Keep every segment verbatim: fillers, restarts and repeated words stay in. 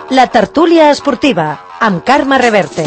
La tertúlia esportiva, amb Carme Reverte.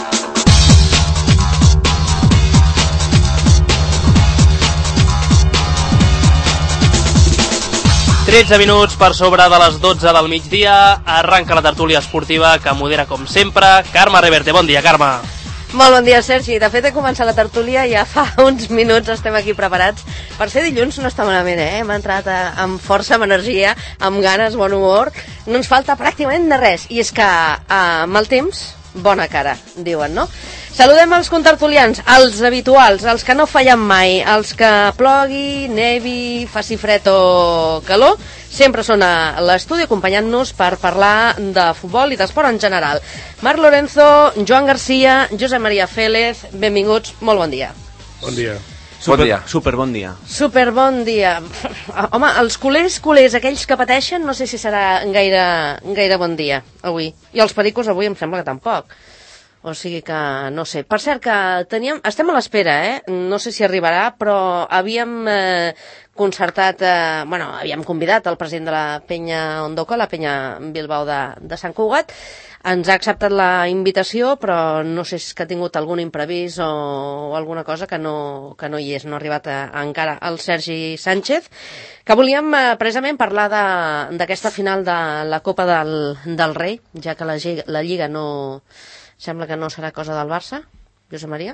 tretze minuts per sobre de les dotze del migdia, arranca la tertúlia esportiva que modera com sempre Carme Reverte. Bon dia, Carme. Molt bon dia, Sergi. De fet, he començat la tertúlia ja fa uns minuts, estem aquí preparats. Per ser dilluns no està malament, eh? Hem entrat a, amb força, amb energia, amb ganes, bon humor. No ens falta pràcticament de res. I és que amb el temps, bona cara, diuen, no? Saludem els contertulians, els habituals, els que no fallen mai, els que plogui, nevi, faci fred o calor, sempre són a l'estudi acompanyant-nos per parlar de futbol i d'esport en general. Marc Lorenzo, Joan Garcia, Josep Maria Félez, benvinguts, molt bon dia. Bon dia. Super, bon dia. Super bon dia. Super bon dia. Home, els culers, culers, aquells que pateixen, no sé si serà gaire, gaire bon dia avui. I els pericos avui em sembla que tampoc. O sigui que, no sé. Per cert, que teníem... Estem a l'espera, eh? No sé si arribarà, però havíem eh, concertat... Eh, bueno, havíem convidat el president de la penya Ondoca, la penya Bilbao de, de Sant Cugat. Ens ha acceptat la invitació, però no sé si ha tingut algun imprevist o, o alguna cosa que no, que no hi és. No ha arribat a, a encara el Sergi Sánchez, que volíem eh, precisament parlar d'aquesta final de la Copa del, del Rei, ja que la, la Lliga no... Sembla que no serà cosa del Barça, Josep Maria?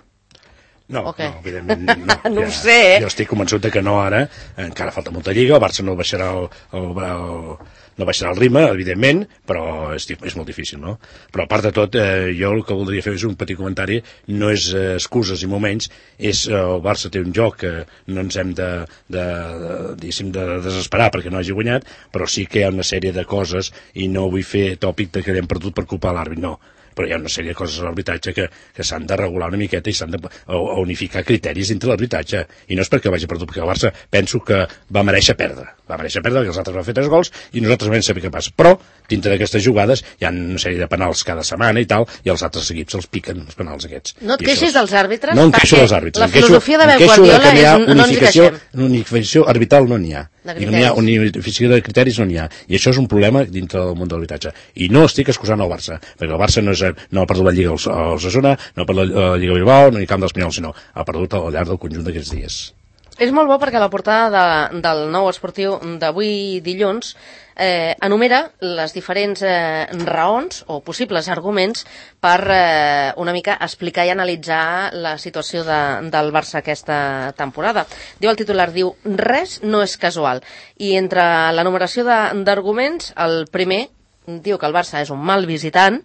No, okay. no, evidentment no. No ja, ho sé, eh? Jo estic convençut que no ara, encara falta molta lliga, el Barça no baixarà el, el, el, no baixarà el ritme, evidentment, però és, és molt difícil, no? Però a part de tot, eh, jo el que voldria fer és un petit comentari, no és eh, excuses i moments, és eh, el Barça té un joc que no ens hem de, de, de, de desesperar perquè no hagi guanyat, però sí que hi ha una sèrie de coses, i no vull fer tòpic de que hem perdut per culpar l'àrbit, no. Però hi ha una sèrie de coses a l'arbitratge que, que s'han de regular una miqueta i s'han de unificar criteris dintre l'arbitratge. I no és perquè vagi perdut, perquè el Barça penso que va mereixer perdre. Va mereixer perdre, perquè els altres van fer tres gols i nosaltres vam saber què passa. Però, dintre d'aquestes jugades, hi ha una sèrie de penals cada setmana i tal, i els altres equips els piquen, els penals aquests. No et queixis dels àrbitres? No em queixo dels àrbitres. La filosofia de Pep Guardiola és no ens hi queixem. Unificació arbitral no n'hi ha. I no n'hi ha, unificació de criteris no n'hi ha. I això és un problema dintre del món de l'arbitratge. I no estic excusant el Barça, perquè el Barça no, és, no ha perdut la Lliga al Osasuna, no ha perdut la Lliga Bilbao, no hi ha camp dels Pinyols, sinó ha perdut al llarg del conjunt d'aquests dies. És molt bo perquè la portada de, del nou esportiu d'avui dilluns eh, enumera les diferents eh, raons o possibles arguments per eh, una mica explicar i analitzar la situació de, del Barça aquesta temporada. Diu el titular, diu, res no és casual. I entre la numeració d'arguments, el primer diu que el Barça és un mal visitant,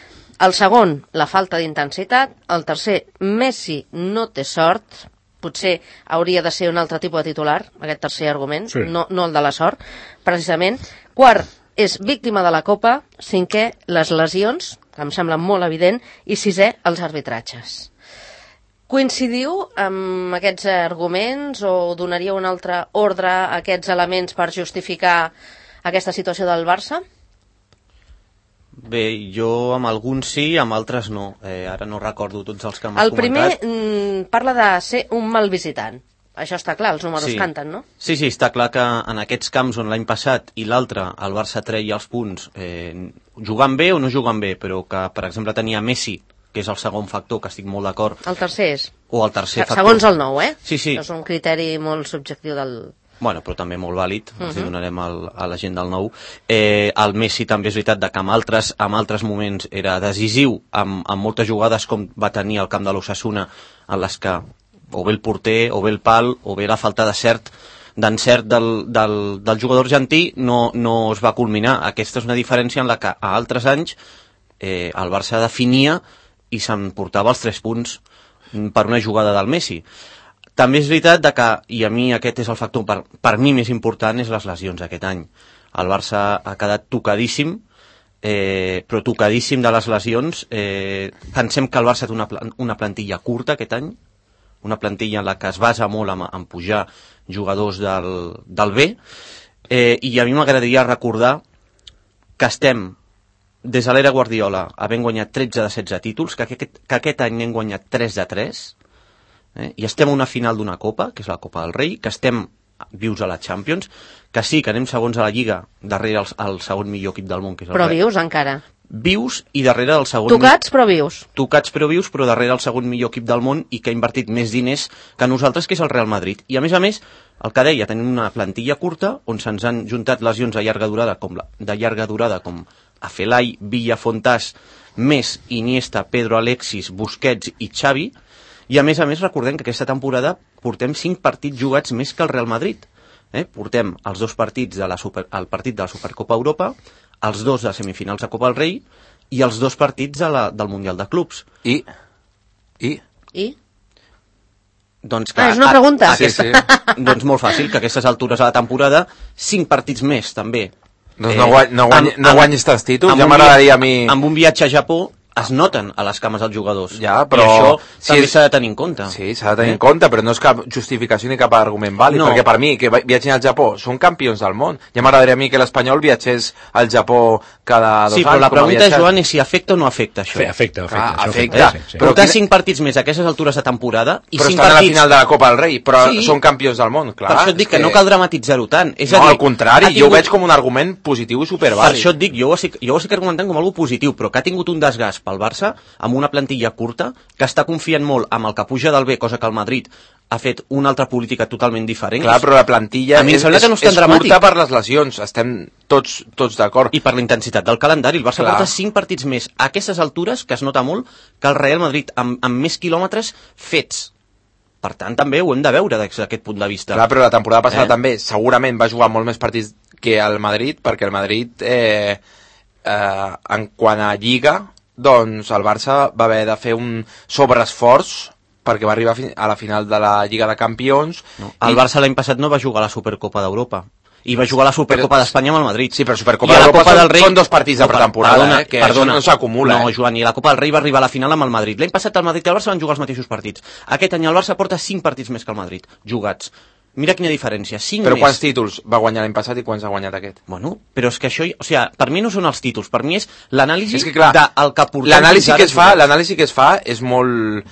el segon, la falta d'intensitat, el tercer, Messi no té sort. Potser hauria de ser un altre tipus de titular, aquest tercer argument, sí. no, no el de la sort, precisament. Quart, és víctima de la Copa. Cinquè, les lesions, que em sembla molt evident. I sisè, els arbitratges. Coincidiu amb aquests arguments o donaríeu un altre ordre a aquests elements per justificar aquesta situació del Barça? Bé, jo amb alguns sí, amb altres no. Eh, ara no recordo tots els que m'has comentat. El primer comentat. parla de ser un mal visitant. Això està clar, els números sí. canten, no? Sí, sí, està clar que en aquests camps on l'any passat i l'altre el Barça treia els punts eh, jugant bé o no jugant bé, però que, per exemple, tenia Messi, que és el segon factor, que estic molt d'acord. El tercer és? O el tercer factor. Segons el nou, eh? Sí, sí. És un criteri molt subjectiu del... Bueno, però també molt vàlid, uh-huh. els hi donarem el, a la gent del nou. Eh, el Messi també és veritat que en altres, en altres moments era decisiu, amb, amb moltes jugades com va tenir al camp de l'Osasuna, en les que o bé el porter, o bé el pal, o bé la falta de cert, d'encert del, del, del jugador argentí no, no es va culminar. Aquesta és una diferència en la que a altres anys eh, el Barça definia i s'emportava els tres punts per una jugada del Messi. També és veritat que, i a mi aquest és el factor per, per mi més important, és les lesions aquest any. El Barça ha quedat tocadíssim, eh, però tocadíssim de les lesions. Eh, pensem que el Barça té una, una plantilla curta aquest any, una plantilla en la que es basa molt en, en pujar jugadors del, del B, eh, i a mi m'agradaria recordar que estem, des de l'era Guardiola, havent guanyat tretze de setze títols, que aquest, que aquest any n'hem guanyat tres de tres, Eh? i estem a una final d'una Copa, que és la Copa del Rei, que estem vius a la Champions, que sí, que anem segons a la Lliga, darrere el, el segon millor equip del món, que és el Però Real. vius encara. Vius i darrere el segon... Tocats, però vius. Tocats però vius, però darrere el segon millor equip del món i que ha invertit més diners que nosaltres, que és el Real Madrid. I a més a més, el que deia, tenim una plantilla curta on se'ns han juntat lesions a llarga durada, com la, de llarga durada, com Afelai, Villa, Fontàs, més Iniesta, Pedro, Alexis, Busquets i Xavi, i a més a més recordem que aquesta temporada portem cinc partits jugats més que el Real Madrid. Eh? Portem els dos partits de la super, el partit de la Supercopa Europa, els dos de semifinals de Copa del Rei i els dos partits de la, del Mundial de Clubs. I? I? I? Doncs ah, és una pregunta. A, aquesta, sí, sí. Doncs molt fàcil, que a aquestes altures de la temporada, cinc partits més, també. Doncs no, guany, no, guany, amb, no guanyis tants títols, ja m'agradaria a mi... Amb un viatge a Japó es noten a les cames dels jugadors. Ja, però... I això si també és... s'ha de tenir en compte. Sí, s'ha de tenir eh? en compte, però no és cap justificació ni cap argument vàlid, no. Perquè per mi, que viatgin al Japó, són campions del món. Ja m'agradaria a mi que l'Espanyol viatgés al Japó cada dos sí, anys. Sí, però la pregunta, Joan, és si afecta o no afecta això. Fe, afecta, afecta. Ah, afecta. afecta. Sí, sí. Però té cinc partits més a aquestes altures de temporada i però cinc estan partits... a la final de la Copa del Rei, però sí. Són campions del món, clar. Per això et dic que, que no cal dramatitzar-ho tant. És no, a dir, al contrari, tingut... jo ho veig com un argument positiu i supervàlid. Per això et dic, jo ho estic, jo ho estic argumentant com algo positiu, però que ha tingut un desgast pel Barça amb una plantilla curta, que està confiant molt amb el que puja del B, cosa que el Madrid ha fet una altra política totalment diferent. Clar, però la plantilla a mi és, és, és, no és, és curta per les lesions, estem tots, tots d'acord. I per la intensitat del calendari. El Barça Clar. porta cinc partits més a aquestes altures, que es nota molt, que el Real Madrid, amb, amb més quilòmetres fets. Per tant, també ho hem de veure des d'aquest punt de vista. Clar, però la temporada passada eh? també segurament va jugar molt més partits que el Madrid, perquè el Madrid, eh, eh, en quant a Lliga, doncs el Barça va haver de fer un sobreesforç perquè va arribar a la final de la Lliga de Campions. No, el i... Barça l'any passat no va jugar a la Supercopa d'Europa. I va jugar a la Supercopa però... d'Espanya amb el Madrid. Sí, però Supercopa d'Europa són, Rei... són dos partits de pretemporada, perdona, eh, que perdona, no s'acumula. No, eh? Joan, i la Copa del Rei va arribar a la final amb el Madrid. L'any passat el Madrid i el Barça van jugar els mateixos partits. Aquest any el Barça porta cinc partits més que el Madrid, jugats. Mira quina diferència, cinc però més. Quants títols va guanyar l'any passat i quants ha guanyat aquest? Bueno, però és que això, o sigui, per mi no són els títols, per mi és l'anàlisi és que, clar, del que portem. L'anàlisi que es fa, l'anàlisi que es fa és molt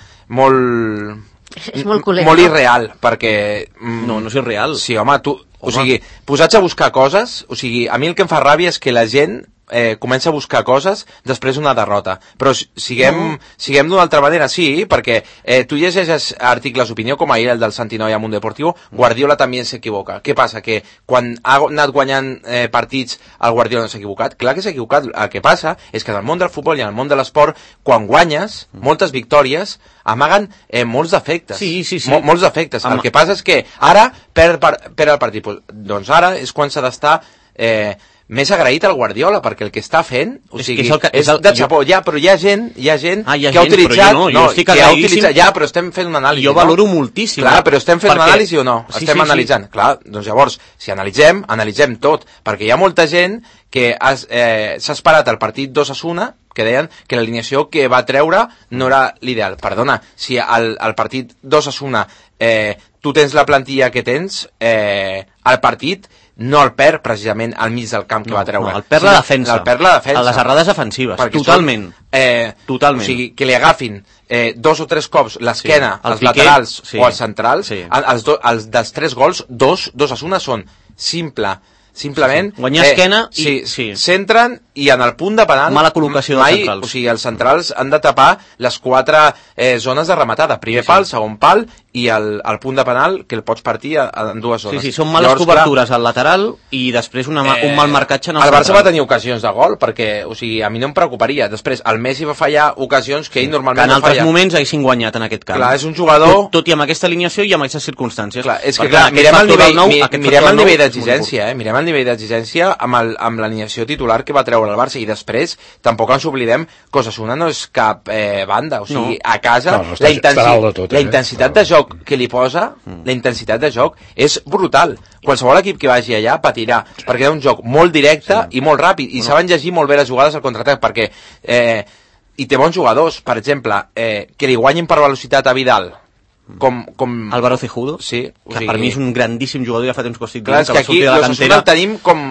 molt és molt col·lega. Molt irreal, perquè mm, no, no és irreal. Sí, home, tu, home. O sigui, posats a buscar coses, o sigui, a mi el que em fa ràbia és que la gent eh, comença a buscar coses després d'una derrota. Però siguem, no. siguem d'una altra manera, sí, perquè eh, tu llegeixes articles d'opinió com ahir el del Santinoia Mundo Deportivo, Guardiola també s'equivoca. Què passa? Que quan ha anat guanyant eh, partits el Guardiola no s'ha equivocat? Clar que s'ha equivocat. El que passa és que en el món del futbol i en el món de l'esport, quan guanyes, moltes victòries amaguen eh, molts defectes. Sí, sí, sí. Mol, molts defectes. Am... El que passa és que ara perd, perd el partit. Doncs ara és quan s'ha d'estar... Eh, més agraït al Guardiola, perquè el que està fent, o sigui, és, el que, és, és el, de xapó, jo... ja, però hi ha gent, hi ha gent ah, hi ha que ha gent, utilitzat, no, no, que ha utilitzat, ja, però estem fent una anàlisi, jo no? valoro moltíssim. Clar, però estem fent perquè... una anàlisi o no? Sí, estem sí, analitzant. Sí. Clar, doncs llavors, si analitzem, analitzem tot, perquè hi ha molta gent que s'ha eh, esperat el partit dos a una, que deien que l'alineació que va treure no era l'ideal. Perdona, si al, al partit dos a una eh, tu tens la plantilla que tens, eh, el partit no el perd precisament al mig del camp que no, va treure. No, el perd la defensa. El perd la defensa. A les errades defensives, perquè totalment. Són, eh, totalment. O sigui, que li agafin eh, dos o tres cops l'esquena, sí. els Piqué, laterals sí. o els centrals, sí. els, do, els dels tres gols, dos, dos a una són simple, simplement... Sí, sí. Guanyar esquena eh, i... Sí, sí. Centren i en el punt de penal... Mala col·locació dels mai, centrals. O sigui, els centrals han de tapar les quatre eh, zones de rematada. Primer sí. pal, segon pal i el, el punt de penal que el pots partir en dues zones. Sí, sí, són males Llavors, cobertures clar, al lateral i després una, eh, un mal marcatge en el El Barça central. va tenir ocasions de gol perquè, o sigui, a mi no em preocuparia. Després, el Messi va fallar ocasions que ell normalment que en no falla. altres moments haguessin guanyat en aquest camp. Clar, és un jugador... Tot, tot i amb aquesta alineació i amb aquestes circumstàncies. Clar, és que perquè, clar, clar mirem el nivell, nou, mi, mirem el nivell d'exigència, eh? Mirem el nivell d'exigència amb, el, amb l'alineació titular que va treure el Barça i després tampoc ens oblidem que Osasuna no és cap eh, banda, o sigui, no. a casa no, no la, intensi tot, la eh? intensitat de joc que li posa, mm. la intensitat de joc és brutal. Qualsevol equip que vagi allà patirà, perquè és un joc molt directe sí. i molt ràpid, i no. saben llegir molt bé les jugades al contraatac, perquè eh, i té bons jugadors, per exemple, eh, que li guanyin per velocitat a Vidal, com, com... Álvaro Cejudo, sí, que o sigui, per mi és un grandíssim jugador, ja fa temps que ho estic dient, que, que aquí l'Osasuna el tenim com,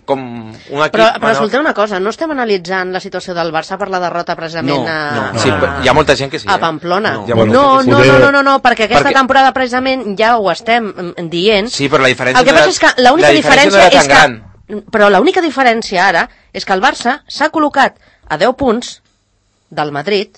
com un equip... Però, però escolteu una cosa, no estem analitzant la situació del Barça per la derrota precisament No, a, no, no. Sí, a, hi ha molta gent que sí. a Eh? Pamplona. Hi ha No, molta no, gent que sí. no, no, no, no, no, perquè aquesta Perquè- temporada precisament ja ho estem mm, dient. Sí, però la diferència El que no passa era- és que l'única la diferència diferència no era és tan gran. que... Però l'única diferència ara és que el Barça s'ha col·locat a deu punts del Madrid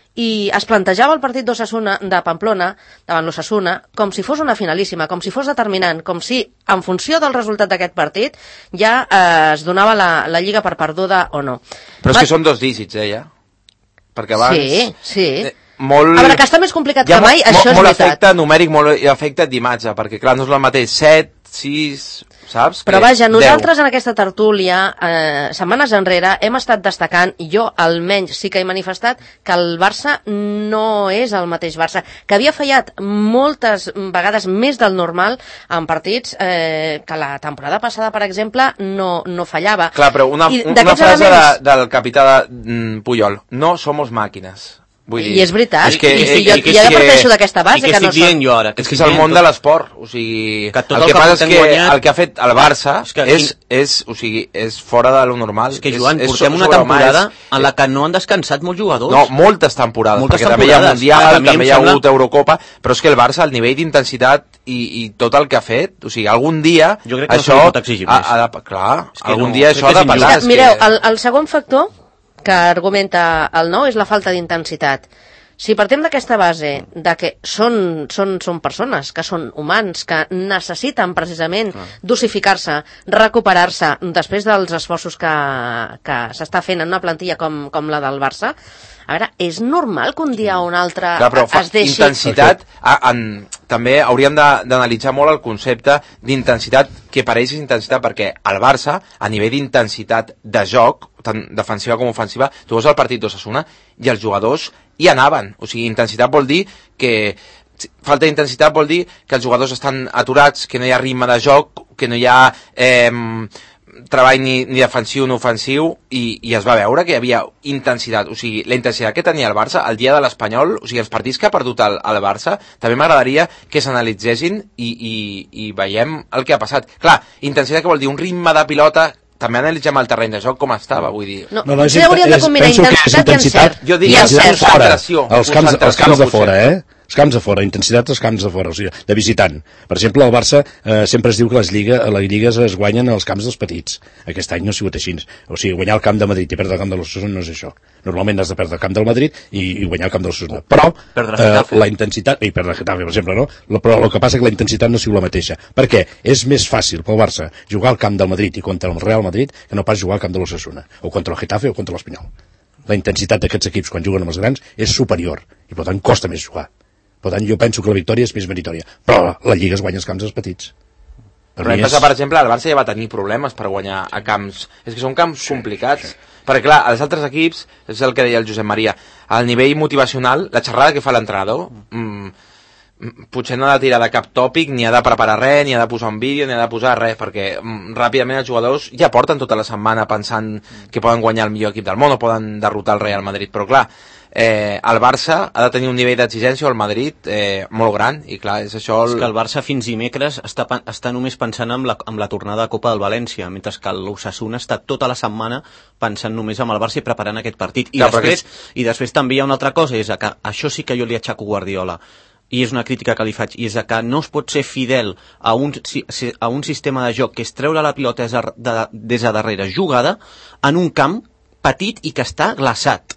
i es plantejava el partit d'Osasuna de Pamplona davant l'Osasuna com si fos una finalíssima, com si fos determinant, com si en funció del resultat d'aquest partit ja eh, es donava la, la Lliga per perduda o no. Però és Va- que són dos dígits, eh, ja? Perquè abans... Sí, sí. Eh, molt... A veure, que està més complicat Hi ha que mai, mo- això és molt veritat. efecte numèric, molt efecte d'imatge, perquè clar, no és el mateix set, sis, saps? Però que vaja, nosaltres deu. en aquesta tertúlia, eh, setmanes enrere, hem estat destacant, i jo almenys sí que he manifestat, que el Barça no és el mateix Barça, que havia fallat moltes vegades més del normal en partits eh, que la temporada passada, per exemple, no, no fallava. Clar, però una, I una d'aquests frase elements- de, del capità de, mm, Puyol, no somos màquines. Vull dir, I és veritat, és que, i, eh, i, jo, i que jo sí ja parteixo que- d'aquesta base. I què que no estic dient jo ara? És que és el món de l'esport, o sigui, Que tot el el que que passa és portem que guanyat- el que ha fet el Barça És que és, és, o sigui, és fora de lo normal. És que, Joan, és, portem és una sobrehumà, temporada és- en la que no han descansat molts jugadors. No, moltes temporades, Moltes perquè també hi ha temporades. Mundial, Ah, a mi em també hi ha sembla- hagut Eurocopa, però és que el Barça, el nivell d'intensitat i, i tot el que ha fet, o sigui, algun dia Jo crec que no això... se li pot exigir ha, més. ha de, clar, És que algun no, dia crec això ha que de és passar. injust. és Mireu, que... el, el segon factor que argumenta el nou és la falta d'intensitat. Si partim d'aquesta base de que són, són, són persones, que són humans, que necessiten precisament dosificar-se, recuperar-se després dels esforços que, que s'està fent en una plantilla com, com la del Barça, a veure, és normal que un dia o un altre Clar, però fa, es deixi... intensitat, a, en, també hauríem de- d'analitzar molt el concepte d'intensitat, que pareix intensitat, perquè el Barça, a nivell d'intensitat de joc, tant defensiva com ofensiva, tu veus el partit d'Osasuna i els jugadors hi anaven. O sigui, intensitat vol dir que... Falta d'intensitat vol dir que els jugadors estan aturats, que no hi ha ritme de joc, que no hi ha... Eh, treball ni, ni defensiu ni ofensiu i, i es va veure que hi havia intensitat, o sigui, la intensitat que tenia el Barça el dia de l'Espanyol, o sigui, els partits que ha perdut el, el Barça, també m'agradaria que s'analitzessin i, i, i veiem el que ha passat. Clar, intensitat que vol dir un ritme de pilota, també analitzem el terreny de joc com estava, vull dir... No, No, no, és, sí, hauríem de és, combinar penso que és intensitat i intensitat, encert. Jo diria I encert. encert. fora, Concentració, els camps, els camps de concentració, fora, eh? Els camps de fora, intensitat als camps de fora, o sigui, de visitant. Per exemple, el Barça eh, sempre es diu que les, lliga, les lligues es guanyen als camps dels petits. Aquest any no ha sigut així. O sigui, guanyar el camp de Madrid i perdre el camp de l'Osasuna no és això. Normalment has de perdre el camp del Madrid i, i guanyar el camp de l'Osasuna. Però Perdre eh, Getafe. la intensitat, i perdre Getafe, per exemple, no? La- Però el que passa és que la intensitat no sigui la mateixa. Per què? És més fàcil pel Barça jugar al camp del Madrid i contra el Real Madrid que no pas jugar al camp de l'Osasuna, o contra el Getafe o contra l'Espanyol. La intensitat d'aquests equips quan juguen amb els grans és superior i per tant costa més jugar. Per tant, jo penso que la victòria és més meritòria. Però la Lliga es guanya als camps dels petits. Per Però l'any mi és... passat, per exemple, el Barça ja va tenir problemes per guanyar a camps. És que són camps complicats. Perquè, clar, els altres equips, és el que deia el Josep Maria, al nivell motivacional, la xerrada que fa l'entrenador, mm, mm, potser no ha de tirar de cap tòpic, ni ha de preparar res, ni ha de posar un vídeo, ni ha de posar res, perquè mm, ràpidament els jugadors ja porten tota la setmana pensant que poden guanyar el millor equip del món o poden derrotar el Real Madrid. Però, clar, eh, el Barça ha de tenir un nivell d'exigència al Madrid eh, molt gran, i clar, és això... És que el Barça fins dimecres està, pa- està només pensant en la, en la tornada de Copa del València, mentre que l'Osasuna està tota la setmana pensant només en el Barça i preparant aquest partit. I, Clar, després, I després també hi ha una altra cosa, és que això sí que jo li aixaco Guardiola, i és una crítica que li faig, i és que no es pot ser fidel a un, si- si- a un sistema de joc que és treure la pilota des de, de, des de darrere jugada en un camp petit i que està glaçat.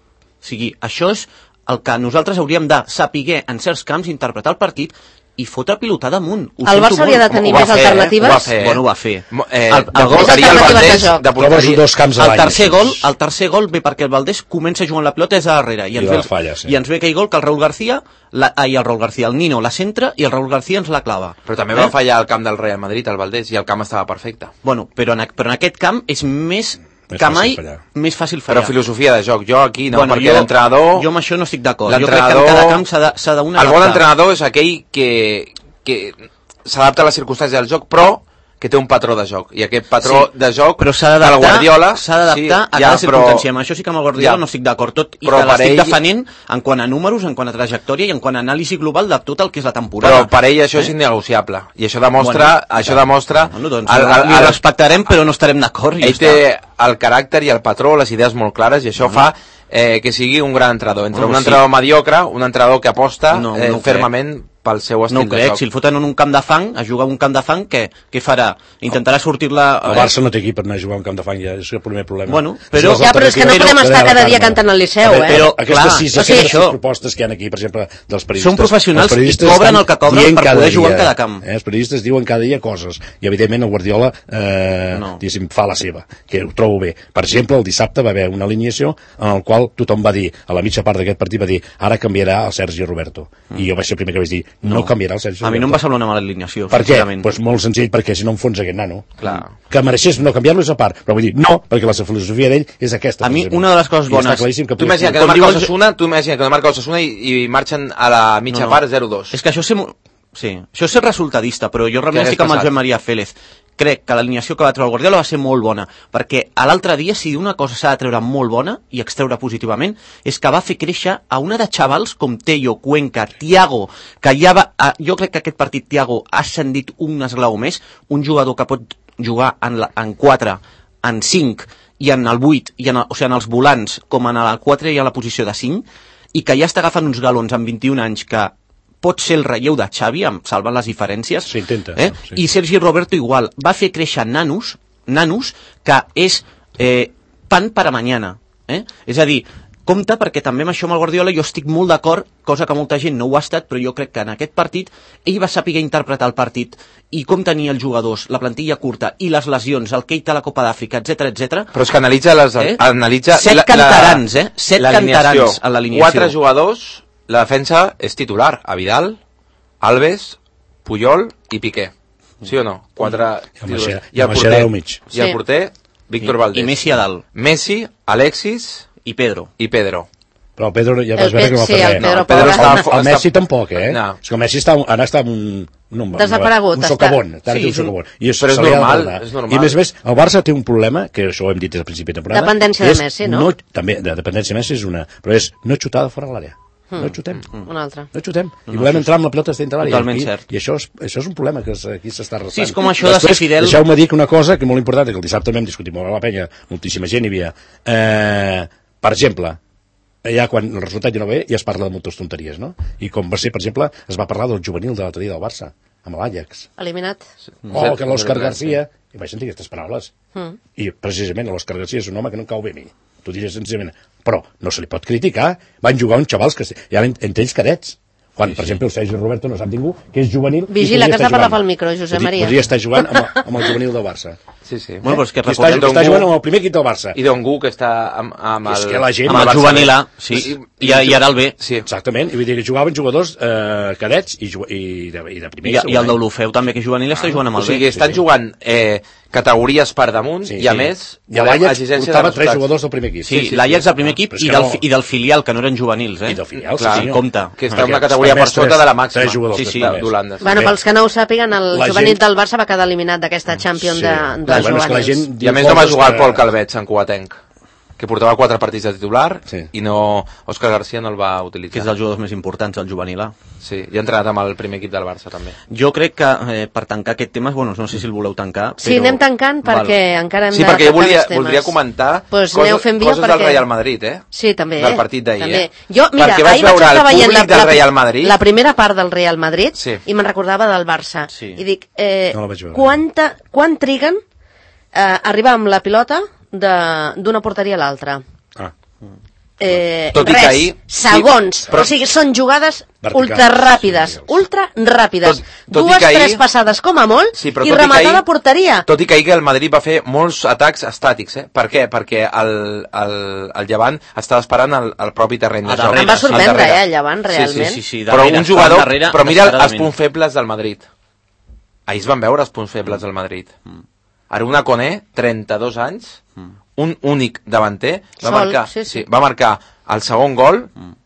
O sigui, això és el que nosaltres hauríem de saber en certs camps, interpretar el partit i fotre pilotada amunt. Ho El sento Barça hauria de molt. tenir Ho va més fer, eh? alternatives. Ho va fer. Bueno, ho va fer. Mo- Eh, El- el de gol- porteria al alternatives de Valdés, joc. de Trobes porteria... dos camps a El l'any. tercer, això gol, és- el tercer gol ve perquè el Valdés comença jugant la pilota des de darrere i, I ens, la ve, falla, sí. i ens ve aquell gol que el Raúl García la, ai, el Raúl García, el Nino la centra i el Raúl García ens la clava. Però també va fallar al camp del Real Madrid, al Valdés, i el camp estava perfecte. Bueno, però en, però en aquest camp és més, Més que fàcil mai fallar. més fàcil Però fallar. filosofia de joc, jo aquí no, Bueno, perquè jo- l'entrenador... Jo amb això no estic d'acord. Jo crec que en L'entrenador- cada camp s'ha de- s'ha d'una El bon adaptar. entrenador és aquell que, que s'adapta a les circumstàncies del joc, però que té un patró de joc, i aquest patró Sí, de joc però s'ha del d'adaptar Guardiola... s'ha d'adaptar sí, a ja, cada circumstància. però- Amb això sí que amb el Guardiola Ja. no estic d'acord, tot i Però que l'estic per ell- defenent en quant a números, en quant a trajectòria i en quant a anàlisi global de tot el que és la temporada. Però per ell això és innegociable, i això demostra... Bueno, això demostra Bueno, doncs el, el, li el, respectarem, però no estarem d'acord. i ja ell està. té el caràcter i el patró, les idees molt clares, i això fa eh, que sigui un gran entrenador. Entre Bueno, un sí. entrenador mediocre, un entrenador que aposta No, eh, no ho fermament pel seu estil No ho de crec, joc. si el foten en un camp de fang, a jugar en un camp de fang, què, què farà? Intentarà sortir-la... El Barça no té equip per anar a jugar a un camp de fang, ja és el primer problema. Bueno, Això però- les Ja, però és que no alternatives podem de estar la cada dia Carme. cantant al Liceu, A veure, eh? Però, aquestes clar, sis, o sigui, aquestes sis això- propostes que hi ha aquí, per exemple, dels periodistes... Són professionals els periodistes i cobren estan el que cobren dient per cada poder jugar en dia, cada camp. Eh? Els periodistes diuen cada dia coses, i evidentment el Guardiola eh, No. diguéssim, fa la seva, que ho trobo bé. Per exemple, el dissabte va haver una alineació en el qual tothom va dir, a la mitja part d'aquest partit va dir, ara canviarà el Sergi Roberto. Mm. I jo vaig ser el primer que vaig dir, no, no canviarà el Sergi Roberto. A mi no em va semblar una mala alineació, Per què? sincerament. Pues molt senzill, perquè si no enfonsa aquest nano. Clar. Que mereixés no canviar-lo és a part, però vull dir, no, perquè la filosofia d'ell és aquesta. A mi, precisament. una de les coses I bones- està claríssim que Tu imagina que Com no marca diu el el- Osasuna, tu imagina que no marca el Osasuna i, i marxen a la mitja No, no. part zero dos. És que això és ser, mo- sí, això és ser resultadista, però jo realment Què estic amb el hagués Joan Maria Félez. Crec que l'alineació que va treure el Guardiola va ser molt bona, perquè a l'altre dia, si una cosa s'ha de treure molt bona i extreure positivament, és que va fer créixer a una de xavals com Tello, Cuenca, Thiago, que ja va... a- Jo crec que aquest partit Thiago ha ascendit un esglau més, un jugador que pot jugar en, la, en quatre, en cinc i en el vuit, i en el, o sigui, en els volants, com en el quatre i a la posició de cinc, i que ja està agafant uns galons amb vint-i-un anys que pot ser el relleu de Xavi, amb, salvant les diferències. S'intenta, Eh? sí. I Sergi Roberto igual. Va fer créixer nanos, nanos que és eh, pan para mañana. Eh? És a dir, compte, perquè també amb això amb el Guardiola jo estic molt d'acord, cosa que molta gent no ho ha estat, però jo crec que en aquest partit ell va saber interpretar el partit i com tenia els jugadors, la plantilla curta i les lesions, el Keita a la Copa d'Àfrica, etc etc. Però és que analitza les... Eh? Analitza Set la- cantarans, eh? Set l'alineació. cantarans a l'alineació. Quatre jugadors, la defensa és titular. A Vidal, Alves, Puyol i Piqué. Sí o no? Quatre I el titulars. Maixera- I el el Maixera porter, al mig. i el Sí. porter Víctor I, Valdés. I Messi a dalt. Messi, Alexis I Pedro. i Pedro. Però el Pedro ja vas El veure Pe- que no va sí, fer el res. Pedro No, el Pedro pobre. estava el, fo- el Messi està- tampoc, eh? No. És que el Messi està, ara està un... un, un Desaparegut, un està. socavón, ara Sí, té un és un- socavón. I Però és se li ha de normal, tornar. és normal. I a més a més, el Barça té un problema, que això ho hem dit al principi de temporada. Dependència que de és Messi, no? També, de dependència de Messi és una, però és no xutar de fora de l'àrea. No xutem. Un altre. No xutem. I volem entrar amb la pilota dintre l'àrea. Totalment I, cert. I això és, això és un problema que es- aquí s'està arrasant. Sí, és com això de ser fidel. Deixeu-me dir que una cosa que és molt important, que el dissabte vam discutir molt a la penya, moltíssima gent hi havia. Eh, per exemple, ja quan el resultat ja no ve, ja es parla de moltes tonteries, no? I com va ser, per exemple, es va parlar del juvenil de l'altre dia del Barça, amb l'Ajax. Eliminat. Oh, que l'Òscar Garcia... I vaig sentir aquestes paraules. Mm. I precisament l'Òscar Garcia és un home que no em cau bé a mi. T'ho diré senzillament. Però no se li pot criticar. Van jugar uns xavals que hi ha entre ells cadets. Quan, sí, per exemple, el Sergi Roberto no sap ningú, que és juvenil... Vigila, i que has podria de estar parlar jugant. pel micro, Josep Podria- Maria. Podria estar jugant amb, amb el juvenil del Barça. Sí, sí. Bueno, però és que I està, recordem... està Dongu- jugant amb el primer equip del Barça. I Dongu, que està amb, amb el... És que la gent- Amb el Barça juvenil B. A, sí. I, i ara el B. Sí. Exactament. I vull dir que jugaven jugadors eh, cadets i, ju- i, de, i de primer. I, i el segurament. d'Olofeu també, que és juvenil, està jugant amb O el sigui, B. estan jugant eh, categories per damunt Sí, i a sí. més I a volem l'Ajax exigència de portava tres resultats. jugadors del primer equip. Sí, sí, sí, l'Ajax sí. del primer equip Però és i que del, no- fi- i del filial, que no eren juvenils, eh? I del filial, Clar, sí, Sí, senyor. compte. Que està Perquè una categoria per només tres- sota de la màxima. tres jugadors Sí, sí. només. d'Holanda. Bueno, Bé. pels que no ho sàpiguen, el La juvenil gent- del Barça va quedar eliminat d'aquesta Champions de, de Clar, bueno, és que la juvenils. gent I a més no va jugar el Pol Calvet, Sant Cugatenc, que portava quatre partits de titular Sí. i no, Òscar Garcia no el va Que és utilitzar. dels jugadors més importants, el juvenil A. Sí, i ha entrenat amb el primer equip del Barça també. Jo crec que, eh, per tancar aquest tema, bueno, no sé si el voleu tancar, Sí, però... anem tancant perquè encara hem Sí, de perquè jo tractar volia, més temes. voldria comentar Pues coses, aneu fent via coses del perquè- Real Madrid, eh? Sí, també. Del eh? partit d'ahir, També. eh? Jo, mira, Perquè vaig ahir vaig veure estar el veient públic la, del la, Real Madrid. la primera part del Real Madrid Sí. i me'n recordava del Barça. Sí. I dic, eh, No la vaig veure. quanta, quan triguen eh, a arribar amb la pilota de- d'una porteria a l'altra? Ah, Eh, Tot i res, que ahir- segons, sí, però- o sigui, són jugades Verticals, ultra ràpides, sí, sí. ultra ràpides, Tot- tot i dues, que ahir- tres passades com a molt Sí, però i tot i que rematada ahir- a porteria. Tot i que ahir el Madrid va fer molts atacs estàtics, eh? Per què? Perquè el, el, el Llevant estava esperant el, el propi terreny de A joc. darrere, Em va sí, sorprendre, al darrere. eh, el Llevant, realment. Sí, sí, sí, Però darrere, un jugador... darrere, però mira els descaradament. punts febles del Madrid. Ahir es van veure els punts febles del Madrid. Aruna Koné, trenta-dos anys, un únic davanter, va Sol, marcar, sí, sí. va marcar el segon gol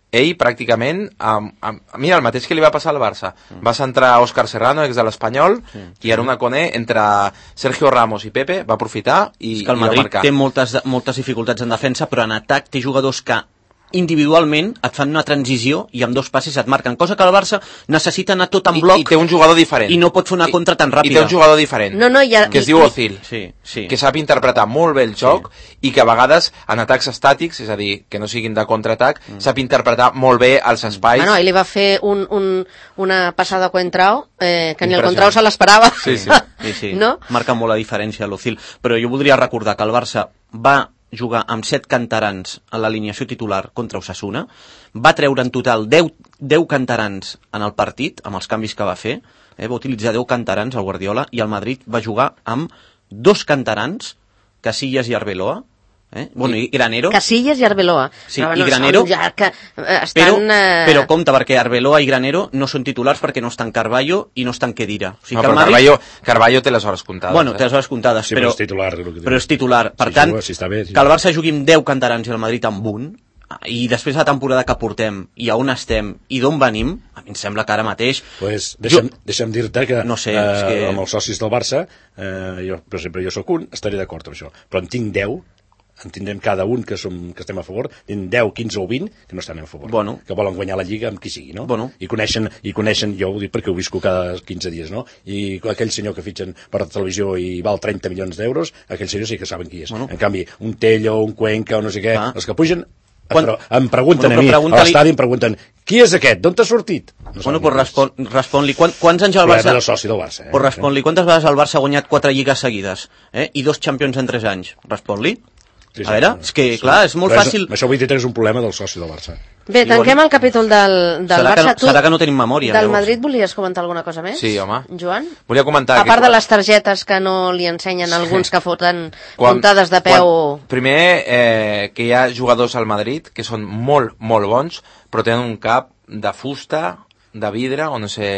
ell pràcticament, um, um, mira, el mateix que li va passar al Barça, mm. va centrar Òscar Serrano, ex de l'Espanyol, sí. i Aruna Koné, entre Sergio Ramos i Pepe, va aprofitar i, és que el i va Madrid marcar. té moltes, moltes dificultats en defensa, però en atac té jugadors que individualment et fan una transició i amb dos passes et marquen, cosa que el Barça necessita anar tot en bloc i, i té un jugador diferent i no pot fer una contra tan ràpida i té un jugador diferent no, no, ha, que es i, diu Ozil sí, sí. que sap interpretar molt bé el joc sí. i que a vegades en atacs estàtics, és a dir, que no siguin de contraatac, mm. sap interpretar molt bé els espais. Bueno, ell li va fer un, un, una passada a Coentrao eh, que ni el Coentrao se l'esperava. Sí, sí. sí, sí. No? Marca molt la diferència l'Ozil, però jo voldria recordar que el Barça va jugar amb set canterans a l'alineació titular contra Osasuna, va treure en total deu, deu canterans en el partit, amb els canvis que va fer, eh, va utilitzar deu canterans al Guardiola, i el Madrid va jugar amb dos canterans, Casillas i Arbeloa, eh? bueno, i Granero. Casillas i Arbeloa. Sí, però, i no, Granero. Ja que estan, però, eh... però compte, perquè Arbeloa i Granero no són titulars perquè no estan Carballo i no estan Kedira. O sigui, no, que però Madrid... Carballo, Carballo té les hores comptades. Bueno, eh? té les hores comptades, sí, però, però és titular. Però és titular. Per si tant, juga, si està bé, si que el Barça jugui amb deu canterans i el Madrid amb un, i després de la temporada que portem i a on estem i d'on venim, a mi em sembla que ara mateix... Pues deixa'm, jo... deixa'm dir-te que, no sé, eh, és que amb els socis del Barça, eh, jo, per exemple, jo sóc un, estaré d'acord amb això, però en tinc deu, en tindrem cada un que, som, que estem a favor, en deu, quinze o vint que no estan a favor, bueno. que volen guanyar la Lliga amb qui sigui, no? Bueno. I coneixen, i coneixen, jo ho dic perquè ho visco cada quinze dies, no? I aquell senyor que fitxen per la televisió i val trenta milions d'euros, aquell senyor sí que saben qui és. Bueno. En canvi, un Tello, un Cuenca o no sé què, ah. els que pugen Quan... em pregunten bueno, a mi, a l'estadi em pregunten qui és aquest, d'on t'ha sortit? No bueno, pues respon, respon-li Quan, quants anys el Barça... Però soci del Barça, eh? Pues respon-li quantes vegades el Barça ha guanyat quatre lligues seguides, eh? I dos Champions en tres anys. Respon-li. Sí, sí, a veure, és que, sí. clar, és molt però fàcil... És, això vull dir que és un problema del soci del Barça. Bé, tanquem el capítol del, del serà Barça. Que no, serà que no tenim memòria. Del llavors. Madrid volies comentar alguna cosa més? Sí, home. Joan? Volia comentar... A part que... de les targetes que no li ensenyen alguns sí. que foten quan, puntades de peu... Quan, primer, eh, que hi ha jugadors al Madrid que són molt, molt bons, però tenen un cap de fusta, de vidre, o no sé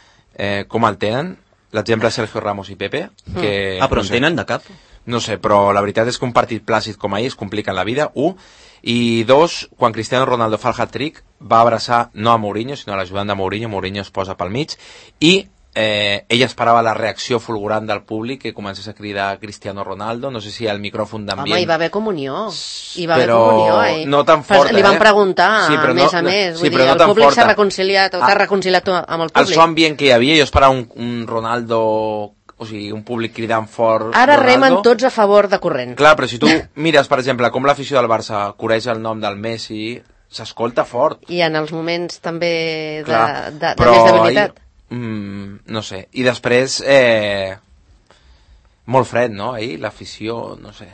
eh, com el tenen. L'exemple és Sergio Ramos i Pepe. Que, mm. Ah, però no en sé, tenen de cap? No sé, però la veritat és que un partit plàcid com ahir es complica en la vida, un. I dos, quan Cristiano Ronaldo fa el hat-trick, va abraçar no a Mourinho, sinó a l'ajudant de Mourinho, Mourinho es posa pel mig, i eh, ell esperava la reacció fulgurant del públic, que comencés a cridar Cristiano Ronaldo, no sé si al micròfon d'ambient... Home, hi va haver comunió, hi va però haver comunió, eh? no tan forta, li van preguntar, sí, a no, més a més, sí, vull dir, no el públic forta. s'ha reconciliat, o t'ha reconciliat amb el públic. El so ambient que hi havia, jo esperava un, un Ronaldo... o sigui, un públic cridant fort ara Ronaldo. remen tots a favor de corrent. Clar, però si tu mires, per exemple, com l'afició del Barça coreix el nom del Messi, s'escolta fort. I en els moments també de, Clar, de, de, però de més debilitat. Ahir, mm, no sé. I després, eh, molt fred, no? Ahir, l'afició, no sé...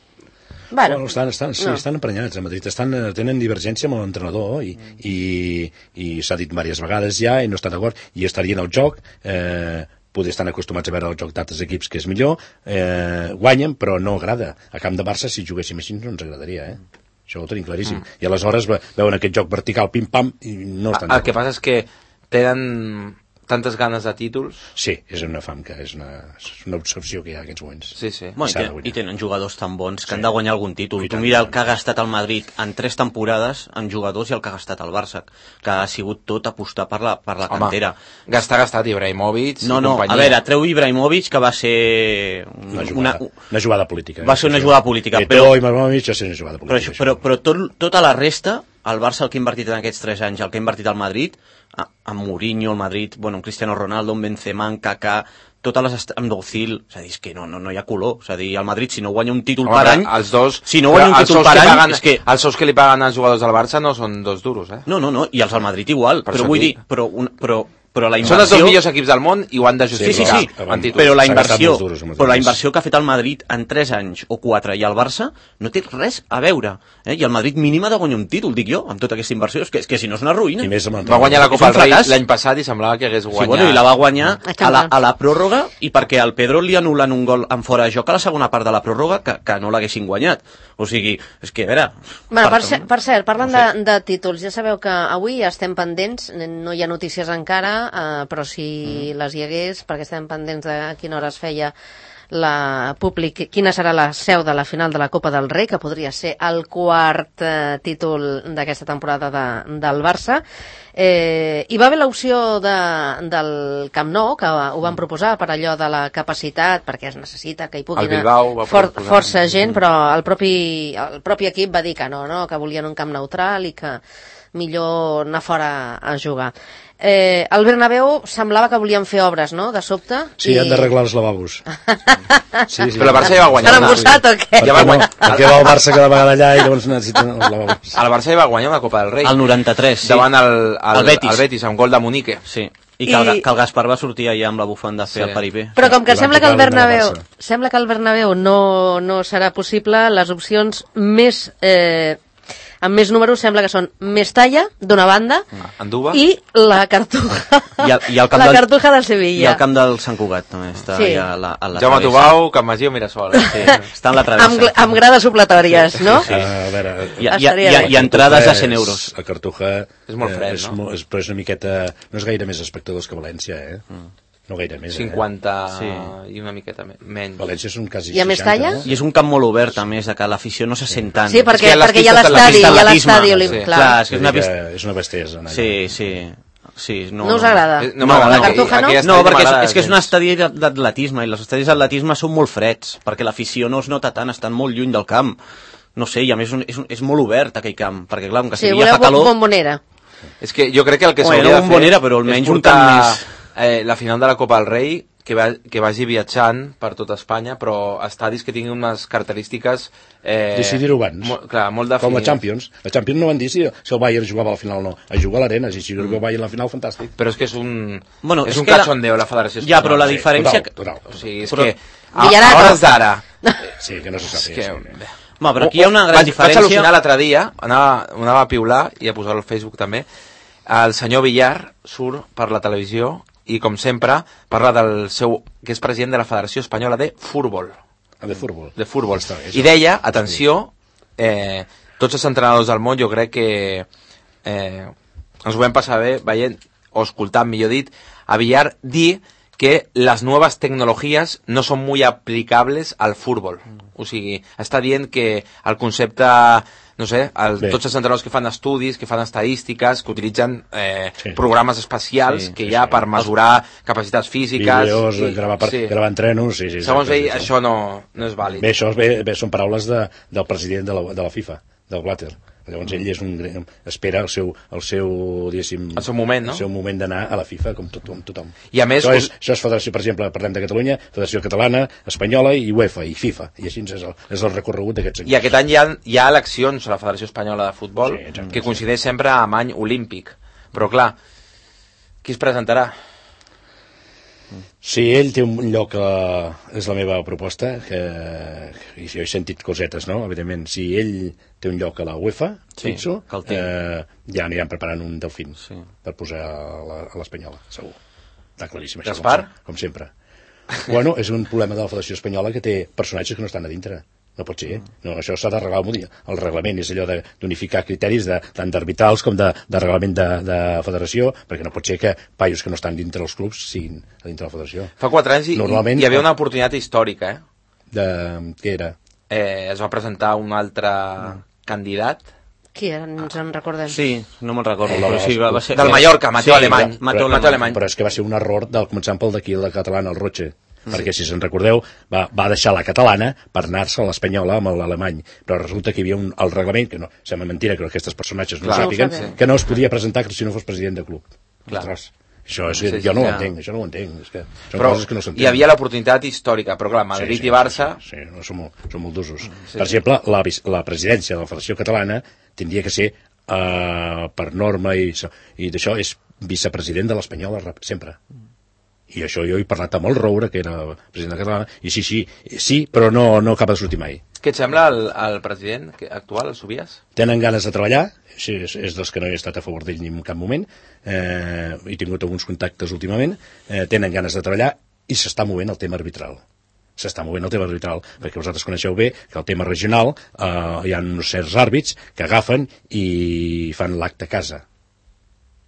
Bueno, bueno, estan, estan, sí, no. estan emprenyats a Madrid, estan, tenen divergència amb l'entrenador i, mm. i, i s'ha dit diverses vegades ja i no estan d'acord i estarien al joc, eh, poder estan acostumats a veure el joc d'altres equips que és millor, eh, guanyen però no agrada. A camp de Barça si juguéssim així no ens agradaria, eh? Això ho tenim claríssim. Mm. I aleshores veuen aquest joc vertical pim-pam i no estan el que passa és que tenen tantes ganes de títols. Sí, és una fam, que és una, és una obsessió que hi ha en aquests moments. Sí, sí. Bueno, i, ten, I tenen jugadors tan bons que sí. han de guanyar algun títol. I tu tant, mira el tant. que ha gastat el Madrid en tres temporades en jugadors i el que ha gastat el Barça, que ha sigut tot apostar per la, per la Home, cantera. gastar, gastat Ibrahimovic no, i no, companyia. A veure, treu Ibrahimovic, que va ser una jugada, una, una jugada política. Va ser una jugada política. I però, Ibrahimovic va ser una jugada política. Però, però, però tot, tota la resta, el Barça el que ha invertit en aquests tres anys, el que ha invertit al Madrid, amb Mourinho, el Madrid, bueno, Cristiano Ronaldo, amb Benzema, amb Kaká, totes les est... amb Ozil, és a dir, és que no, no, no hi ha color, és a dir, el Madrid si no guanya un títol Home, per any, els dos, si no guanya un títol per any, paguen, és que... els sous que li paguen als jugadors del Barça no són dos duros, eh? No, no, no, i els al Madrid igual, per però vull dir, però, un, però, però la inversió... Són els dos millors equips del món i ho han de justificar. Sí, sí, sí, però la inversió, però la inversió que ha fet el Madrid en tres anys o quatre i el Barça no té res a veure, eh? I el Madrid mínim ha de guanyar un títol, dic jo, amb tota aquesta inversió, és que, és que si no és una ruïna. Va guanyar la Copa del Rei l'any passat i semblava que hagués guanyat. Sí, bueno, i la va guanyar a la, a la pròrroga i perquè al Pedro li anulen un gol en fora de joc a la segona part de la pròrroga que, que no l'haguessin guanyat. O sigui, és que, a veure... Bueno, per, per, per cert, parlant no sé. de, de títols, ja sabeu que avui estem pendents, no hi ha notícies encara, eh, però si mm. les hi hagués, perquè estem pendents de a quina hora es feia la públic quina serà la seu de la final de la Copa del Rei, que podria ser el quart eh, títol d'aquesta temporada de, del Barça. Eh, hi va haver l'opció de, del Camp Nou, que ho van proposar per allò de la capacitat, perquè es necessita que hi pugui anar for, força gent, però el propi, el propi equip va dir que no, no, que volien un camp neutral i que millor anar fora a jugar. Eh, el Bernabéu semblava que volien fer obres, no?, de sobte. Sí, i... han d'arreglar els lavabos. Sí, sí. Però el Barça ja va guanyar. S'han embossat o què? Ja va guanyar. Perquè va el Barça cada vegada allà i llavors necessiten els lavabos. El Barça ja va guanyar una Copa del Rei. El noranta-tres, sí. Davant el, el, el Betis. El Betis, amb gol de Munique. Sí. I que, el, que el Gaspar va sortir allà amb la bufanda a fer sí. el paripé. Però com que sembla que el Bernabéu sembla que el Bernabéu no, no serà possible, les opcions més... Eh, amb més números sembla que són Mestalla, d'una banda, Anduba, i la Cartuja, I el, i el camp la del, Cartuja de Sevilla. I el camp del Sant Cugat, també, està sí. allà a la, a la Jaume Tubau, Camp Magí o Mirasol. Eh? Sí, està en la travessa. Amb, amb grades supletòries, no? Sí. Uh, a veure, hi, ha, hi, ha, hi, ha, hi ha entrades a cent euros. A Cartuja és molt fred, eh, és, no? És, però és una miqueta... No és gaire més espectadors que València, eh? Mm. No gaire més, cinquanta eh? sí. I una miqueta menys. València és un quasi I a Mestalla? No? I és un camp molt obert, a més, de que l'afició no se sent tant. Sí, perquè, perquè hi ha l'estadi, hi ha l'estadi olímpic, clar. clar. És, que és, una pista... és una bestiesa. Sí, sí. Sí, no, no us agrada? No, no, no, la Cartuja no? No, perquè és, és que és un estadi d'atletisme, i els estadis d'atletisme són molt freds, perquè l'afició no es nota tant, estan molt lluny del camp. No sé, i a més és, és molt obert aquell camp, perquè clar, com que sí, Sevilla fa calor... Sí, voleu bombonera. És que jo crec que el que bueno, s'hauria de fer bombonera, però almenys un camp més... Eh, la final de la Copa del Rei, que, va, que vagi viatjant per tota Espanya, però estadis que tinguin unes característiques... Eh, decidir-ho abans. Molt, clar, molt definides. Com la Champions. La Champions no van dir si, si el Bayern jugava a la final o no. A jugar a l'Arena, si jugava mm. el Bayern a la final, fantàstic. Però és que és un, bueno, és és un que cachondeo, la, la Federació Espanyola. Ja, però la diferència... Sí, total, total. O sigui, és però... que a, a hores d'ara... Sí, que no se sap. Que... Sí. Ma, però aquí hi ha una gran vaig, diferència... Vaig al·lucinar l'altre dia, anava, anava a piular i a posar al Facebook també, el senyor Villar surt per la televisió i, com sempre, parla del seu... que és president de la Federació Espanyola de Futbol. De futbol. De futbol. I deia, atenció, eh, tots els entrenadors del món, jo crec que eh, ens ho vam passar bé veient, o escoltant, millor dit, a Villar dir que les noves tecnologies no són molt aplicables al futbol. O sigui, està dient que el concepte... no sé, el, tots els entrenadors que fan estudis, que fan estadístiques, que utilitzen eh, sí. programes especials sí, que hi ha sí, per mesurar capacitats físiques... Vídeos, i, gravar, per, sí. gravar entrenos... Sí, sí, segons ell, sí, això no, no és vàlid. Bé, això bé, bé, són paraules de, del president de la, de la FIFA, del Blatter. Llavors ell és un, espera el seu, el seu, diguéssim... El seu moment, no? El seu moment d'anar a la FIFA, com tothom. tothom. I a més... Això és, això és federació, per exemple, parlem de Catalunya, Federació Catalana, Espanyola i UEFA i FIFA. I així és el, és el recorregut d'aquests anys. I aquest any hi ha, hi ha eleccions a la Federació Espanyola de Futbol, sí, exacte, que coincideix sí. sempre amb any olímpic. Però clar, qui es presentarà? Sí, ell té un lloc, a, és la meva proposta, que, i jo he sentit cosetes, no? Evidentment, si ell té un lloc a la UEFA, sí, penso, eh, ja aniran preparant un delfín sí. per posar a l'Espanyola, segur. Està claríssim això, Gaspar? Com, com sempre. Bueno, és un problema de la Federació Espanyola que té personatges que no estan a dintre. No pot ser. No, això s'ha d'arreglar el reglament, és allò d'unificar criteris de, tant d'arbitrals com de, de reglament de, de federació, perquè no pot ser que paios que no estan dintre els clubs siguin a dintre la federació. Fa quatre anys hi, hi havia una oportunitat històrica, eh? De, què era? Eh, es va presentar un altre mm. candidat. Qui era? Ens en recordem. Sí, no me'n recordo. Però sí, va, va ser... Del Mallorca, Mateo sí, Alemany. Però, Mateo però, Alemany. Però és que va ser un error del començant pel d'aquí, la catalana, el Roche. Mm. Perquè, si se'n recordeu, va, va deixar la catalana per anar-se a l'espanyola amb l'alemany. Però resulta que hi havia un, el reglament, que no, sembla mentira que aquests personatges no Clar, ho sàpiguen, no ho que no es podia presentar si no fos president de club. Clar. Ostres, això és, sí, sí, jo no sí, ho entenc, això no ho entenc. És que són però coses que no s'entenen. hi havia l'oportunitat històrica, però clar, Madrid sí, sí, i Barça... Sí, sí, no, són, molt, són molt d'usos. Sí, per exemple, la, la presidència de la Federació Catalana tindria que ser, uh, per norma i, i d'això, és vicepresident de l'Espanyola sempre. I això jo he parlat amb el Roure, que era president català, i sí, sí, sí, però no, no acaba de sortir mai. Què et sembla el, el president actual, el Subias? Tenen ganes de treballar, sí, és, és dels que no he estat a favor d'ell ni en cap moment, eh, he tingut alguns contactes últimament, eh, tenen ganes de treballar i s'està movent el tema arbitral. S'està movent el tema arbitral, perquè vosaltres coneixeu bé que el tema regional eh, hi ha uns certs àrbits que agafen i fan l'acte a casa.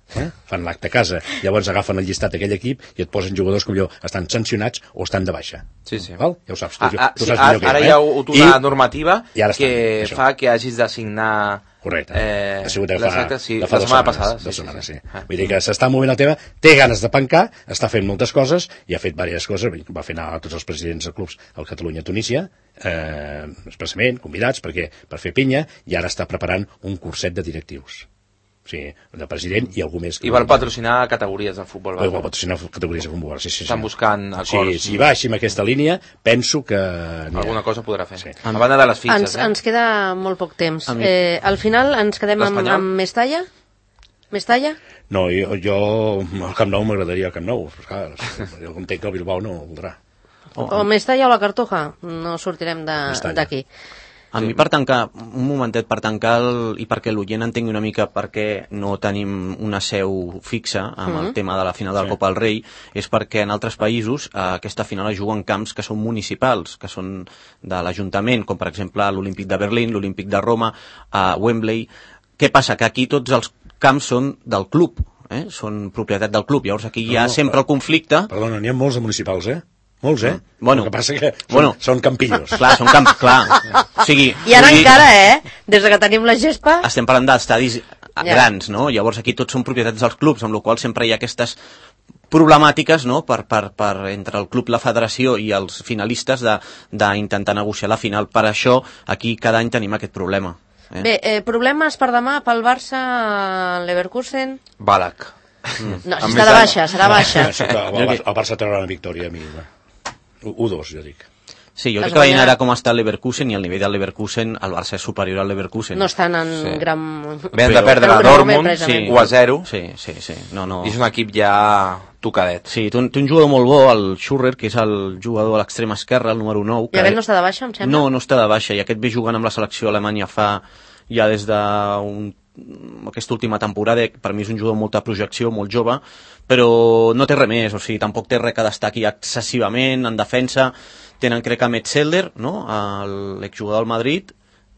Eh? Fan l'acte a casa, llavors agafen el llistat d'aquell equip i et posen jugadors com jo, estan sancionats o estan de baixa. Sí, sí. Val? Ja ho saps. Tu, Ah, ah, tu sí, saps ara, millor que ara jo, hi ha eh? hagut una I- normativa i ara que estan, això. fa que hagis de signar... Correcte. Eh, ha sigut de fa, l'exacte, sí, de fa la dues setmana setmanes, passada. dues Sí, setmanes, sí, sí. sí. Ah. Vull dir que s'està movent el tema, té ganes de pencar, està fent moltes coses i ha fet diverses coses, va fer anar a tots els presidents de clubs al Catalunya-Tunísia, eh, expressament, convidats perquè per fer pinya, i ara està preparant un curset de directius. O sigui, de president i algú més. Que I vol patrocinar categories del futbol. Vol patrocinar categories de futbol, sí, sí, sí. Estan buscant acords. Sí, si va així amb aquesta línia, penso que... Alguna cosa podrà fer. Sí. A banda de les fitxes, Ens, eh? ens queda molt poc temps. A mi- Eh, al final ens quedem amb, L'Espanyol? amb Mestalla? Mestalla? No, jo, jo al Camp Nou m'agradaria al Camp Nou, però clar, jo entenc que el Bilbao no ho voldrà. O Mestalla o la Cartuja? No sortirem de- Mestalla. d'aquí. A mi per tancar, un momentet, per tancar el, i perquè l'oient entengui una mica per què no tenim una seu fixa amb el tema de la final de la Sí. Copa del Rei, és perquè en altres països eh, aquesta final es juga en camps que són municipals, que són de l'Ajuntament, com per exemple l'Olímpic de Berlín, l'Olímpic de Roma, a Wembley. Què passa? Que aquí tots els camps són del club, eh? Són propietat del club, llavors aquí hi ha No, no, sempre però- el conflicte. Perdona, n'hi ha molts de municipals, eh? Molts, eh? Bueno. El que passa que són, Bueno. són campillos. Clar, són camps, clar. O sigui, I ara vull dir- encara, eh? Des de que tenim la gespa... estem parlant d'estadis Ja. grans, no? Llavors aquí tots són propietats dels clubs, amb la qual cosa sempre hi ha aquestes problemàtiques, no?, per, per, per entre el club, la federació i els finalistes de- d'intentar negociar la final. Per això aquí cada any tenim aquest problema. Eh? Bé, eh, problemes per demà pel Barça, Leverkusen... Balak. No, Amb si està de més baixa, serà baixa. El, el, el Barça traurà una victòria a mi. u dos, jo dic. Sí, jo Es crec que veient guanyarà. ara com està el Leverkusen i el nivell del Leverkusen, el Barça és superior al Leverkusen. No estan en Sí. gran... Ven de Però- perdre Però a no, Dortmund, precisament. u a zero, Sí, sí, sí. No, no. i és un equip ja tocadet. Sí, té un, té un jugador molt bo, el Schurrer, que és el jugador a l'extrema esquerra, el número nou. I aquest no està de baixa, em sembla? No, no està de baixa, i aquest ve jugant amb la selecció alemanya fa ja des de un, aquesta última temporada. Per mi és un jugador amb molta projecció, molt jove, però no té res més, o sigui, tampoc té res que destaqui excessivament en defensa. Tenen, crec, a Metzelder, no?, l'exjugador del Madrid,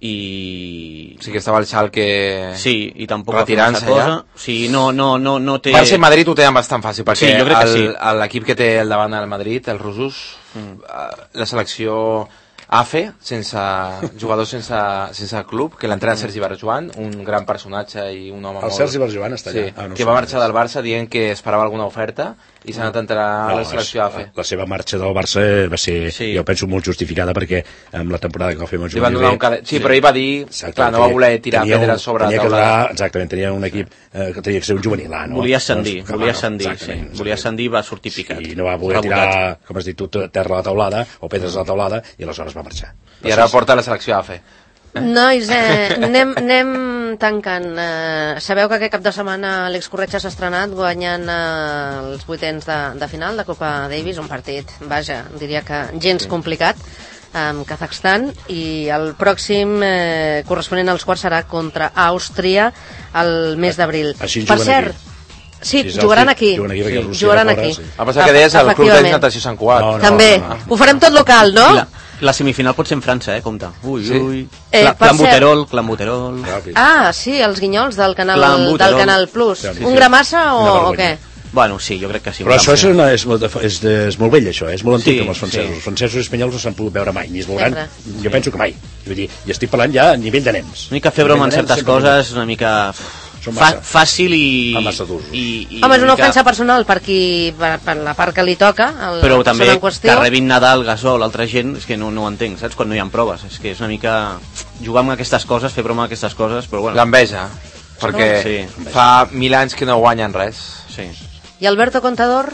i... Sí que estava el Schalke Sí, i tampoc va fer retirant-se massa cosa. ja. Sí, no, no, no, no té... Barça i Madrid ho tenen bastant fàcil, perquè Sí, jo crec que el- sí. l'equip que té al davant del Madrid, el Russos, Mm. eh, la selecció A F E, sense jugadors sense, sense club, que l'entrena Sergi Barjuan, un gran personatge i un home El molt... Sergi Barjuan està allà. Sí, Ah, no que sé va qui marxar és. del Barça dient que esperava alguna oferta i s'ha anat a entrar a la selecció A F E. La, la seva marxa del Barça va ser, Sí. jo penso, molt justificada perquè amb la temporada que va fer amb el Li van donar un cadet... Sí, però ell va dir, Exacte, clar, no va tenia- voler tirar tenia un- pedres sobre tenia la que taula. donar, exactament, tenia un equip eh, que tenia que ser un juvenil A, no? Volia ascendir, Doncs, volia bueno, ascendir, sí. exactament, Volia exactament. ascendir i va sortir picat. I no va voler Rebotat. tirar, com has dit tu, terra a la taulada o pedres a la taulada i aleshores va marxar. I ara porta la selecció A F E. Nois, eh, anem, anem tancant. Eh, sabeu que aquest cap de setmana l'Eix Corretja s'ha estrenat guanyant eh, els vuitens de, de final de Copa Davis, un partit, vaja, diria que gens complicat, amb Kazakhstan, i el pròxim eh, corresponent als quarts serà contra Àustria el mes d'abril. Així Per juguen cert, aquí. sí, Sí, jugaran aquí. juguen aquí, perquè Sí, Rússia jugaran va fora, aquí. sí. A passar que deies el club de Efectivament. natació Sant Cugat. No, no. També. Ho farem tot local, no? La, la semifinal pot ser en França, eh, compte. Ui, Sí. ui. Eh, Cla- per Clambuterol, Clambuterol. Ràpid. Ah, sí, els guinyols del canal, Clambuterol. del canal Plus. Sí, sí. Un gramassa Una o, o vergonya. què? Bueno, sí, jo crec que sí. Però un això és, camp, una, és, molt, de- és, de, és molt vell, això, eh? és molt antic Sí, amb els francesos. sí. Els francesos i espanyols no s'han pogut veure mai, ni es veuran, Sempre. jo penso que mai. Vull dir, i estic parlant ja a nivell de nens. Una mica fer broma en Nivell de nens certes sempre coses, una mica Són fa, massa. fàcil i... Fan massa d'usos. i, i Home, és una mica- ofensa personal per, qui, per, per la part que li toca, el, Però la també persona en qüestió. que rebin Nadal, Gasol, altra gent, és que no, no ho entenc, saps? Quan no hi ha proves. És que és una mica... Jugar amb aquestes coses, fer broma amb aquestes coses, però bueno... L'enveja, perquè Sí. fa mil anys que no guanyen res. Sí. I Alberto Contador?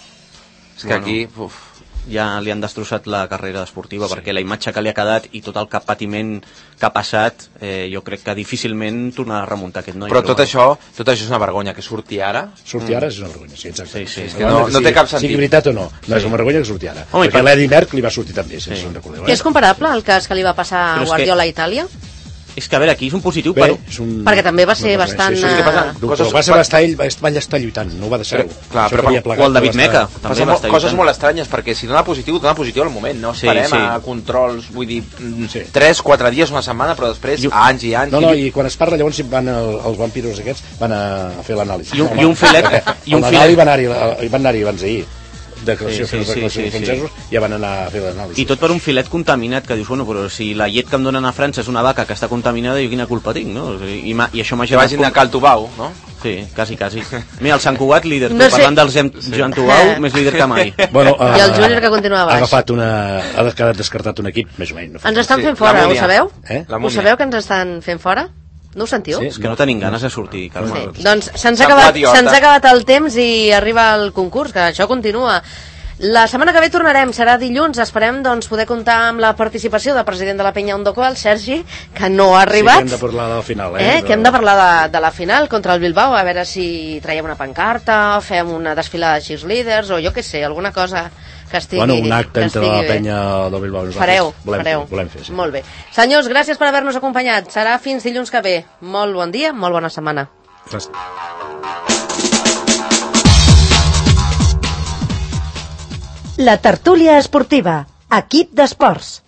És que Bueno. aquí... Uf, Ja li han destrossat la carrera esportiva, sí. perquè la imatge que li ha quedat i tot el cap patiment que ha passat, eh, jo crec que difícilment tornarà a remuntar aquest noi. però tot això, tot això és una vergonya, que surti ara. Surti ara és una vergonya, sí, exacte. Sí, sí. És que no- no té cap sentit. Sigui veritat o no, no és una vergonya que surti ara. Home, i perquè per- l'Eddie Merck li va sortir també, si Sí. sí. se'n recordeu. És comparable al cas que li va passar Però a és Guardiola a Itàlia? És que, a veure, aquí és un positiu Bé, per... és un... Perquè també va ser bastant... Sí, sí, sí, eh, passa, coses... va, ser, va, estar, ell, va estar lluitant, no ho va deixar. Però, clar, Això però que havia per- plegat, o el David va estar- Meca. També Passa va mo estar coses lluitant. molt estranyes, perquè si dona positiu, dona positiu al moment, no Sí, esperem sí. a controls, vull dir, Sí. tres, quatre dies, una setmana, però després I- anys i anys. No, no, i quan es parla llavors van el, els vampiros aquests van a fer l'anàlisi. I un- i un filet- i un el filet- Nadal hi van anar-hi hi van anar-hi abans d'ahir. Declaració, Sí, sí, sí, declaració sí, sí, sí, sí, francesos, ja van anar a fer l'anàlisi. I tot per un filet contaminat, que dius, bueno, però si la llet que em donen a França és una vaca que està contaminada, jo quina culpa tinc, no? I, ma- i això m'ha Que vagin de Cal Tubau, no? Sí, quasi, quasi. Mira, el Sant Cugat, líder, No tu, sé. parlant del Gem- Joan Tubau, més líder que mai. Bueno, I el júnior que continua ha baix. agafat una... ha quedat descartat un equip, més o menys. No fa Ens estan Sí, fent fora, la ho Múnia. sabeu? Eh? La Ho Múnia. sabeu que ens estan fent fora? No ho sentiu? Sí. És que no tenim ganes de sortir, Carme. Sí. Doncs se'ns ha, Sant acabat, Cugat i Horta. se'ns ha acabat el temps i arriba el concurs, que això continua. La setmana que ve tornarem, serà dilluns, esperem doncs, poder comptar amb la participació del president de la Penya Ondoko, el Sergi, que no ha arribat. Sí, que hem de parlar del final, eh? Eh, que hem de parlar de, de la final contra el Bilbao, a veure si traiem una pancarta, fem una desfilada de cheerleaders, o jo què sé, alguna cosa que estigui, Bueno, un acte que entre estigui la bé. penya del Bilbao i nosaltres. Fareu, volem, fareu. Volem fer, sí. Molt bé. Senyors, gràcies per haver-nos acompanyat. Serà fins dilluns que ve. Molt bon dia, molt bona setmana. Gràcies. La tertúlia esportiva. Equip d'esports.